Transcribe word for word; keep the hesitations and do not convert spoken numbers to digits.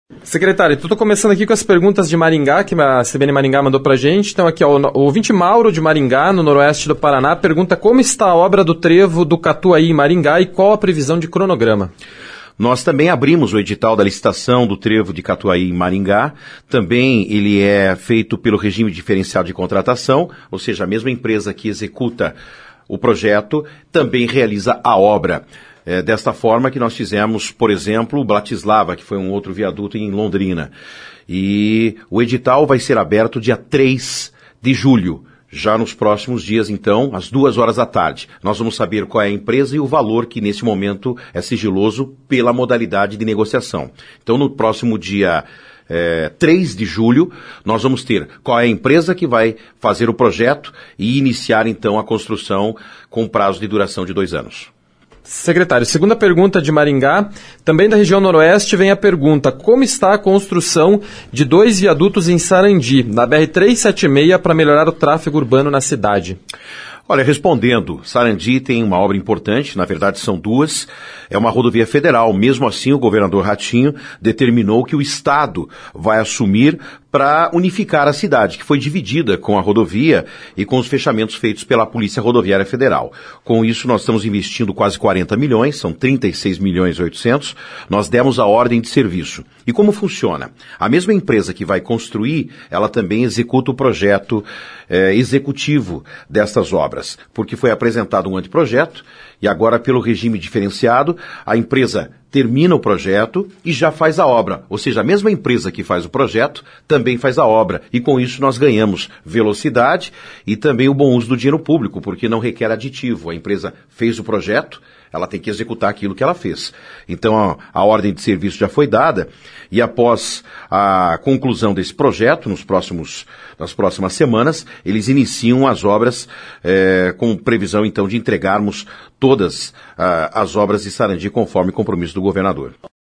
Secretário, então estou começando aqui com as perguntas de Maringá, que a C B N Maringá mandou para a gente. Então aqui, ó, o ouvinte Mauro de Maringá, no noroeste do Paraná, pergunta como está a obra do trevo do Catuaí em Maringá e qual a previsão de cronograma. Nós também abrimos o edital da licitação do trevo de Catuaí em Maringá. Também ele é feito pelo regime diferenciado de contratação, ou seja, a mesma empresa que executa o projeto também realiza a obra. É desta forma que nós fizemos, por exemplo, o Bratislava, que foi um outro viaduto em Londrina. E o edital vai ser aberto dia três de julho. Já nos próximos dias, então, às duas horas da tarde. Nós vamos saber qual é a empresa e o valor que, nesse momento, é sigiloso pela modalidade de negociação. Então, no próximo dia é, três de julho, nós vamos ter qual é a empresa que vai fazer o projeto e iniciar, então, a construção com prazo de duração de dois anos. Secretário, segunda pergunta de Maringá, também da região noroeste, vem a pergunta: como está a construção de dois viadutos em Sarandi, na B R trezentos e setenta e seis, para melhorar o tráfego urbano na cidade? Olha, respondendo, Sarandi tem uma obra importante, na verdade são duas, é uma rodovia federal. Mesmo assim, o governador Ratinho determinou que o Estado vai assumir para unificar a cidade, que foi dividida com a rodovia e com os fechamentos feitos pela Polícia Rodoviária Federal. Com isso, nós estamos investindo quase quarenta milhões, são trinta e seis milhões e oitocentos, nós demos a ordem de serviço. E como funciona? A mesma empresa que vai construir, ela também executa o projeto eh, executivo destas obras, porque foi apresentado um anteprojeto e agora, pelo regime diferenciado, a empresa termina o projeto e já faz a obra. Ou seja, a mesma empresa que faz o projeto também faz a obra. E com isso nós ganhamos velocidade e também o bom uso do dinheiro público, porque não requer aditivo. A empresa fez o projeto, ela tem que executar aquilo que ela fez. Então a, a ordem de serviço já foi dada e após a conclusão desse projeto, nos próximos, nas próximas semanas, eles iniciam as obras eh, com previsão então de entregarmos todas ah, as obras de Sarandi conforme compromisso do governador.